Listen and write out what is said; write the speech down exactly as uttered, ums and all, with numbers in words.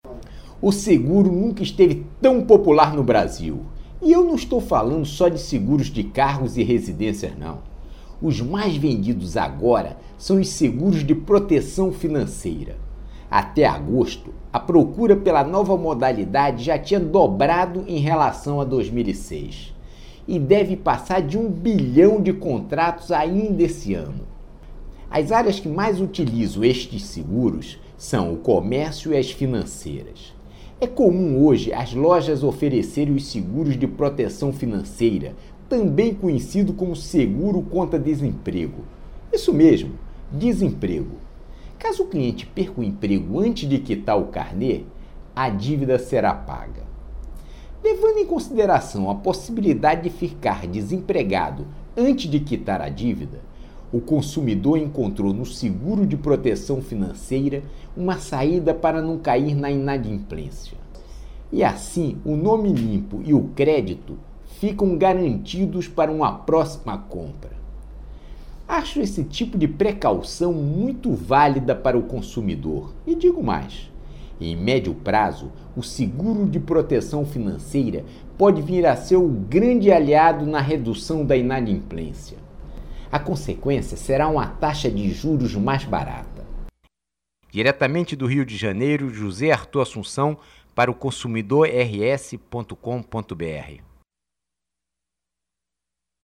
O seguro nunca esteve tão popular no Brasil. E eu não estou falando só de seguros de carros e residências, não. Os mais vendidos agora são os seguros de proteção financeira. Até agosto, a procura pela nova modalidade já tinha dobrado em relação a dois mil e seis e deve passar de um bilhão de contratos ainda esse ano. As áreas que mais utilizam estes seguros são o comércio e as financeiras. É comum hoje as lojas oferecerem os seguros de proteção financeira, também conhecido como seguro contra desemprego. Isso mesmo, desemprego. Caso o cliente perca o emprego antes de quitar o carnê, a dívida será paga. Levando em consideração a possibilidade de ficar desempregado antes de quitar a dívida, o consumidor encontrou no seguro de proteção financeira uma saída para não cair na inadimplência. E assim, o nome limpo e o crédito ficam garantidos para uma próxima compra. Acho esse tipo de precaução muito válida para o consumidor. E digo mais, em médio prazo, o seguro de proteção financeira pode vir a ser o grande aliado na redução da inadimplência. A consequência será uma taxa de juros mais barata. Diretamente do Rio de Janeiro, José Arthur Assunção, para o consumidor r s ponto com ponto b r.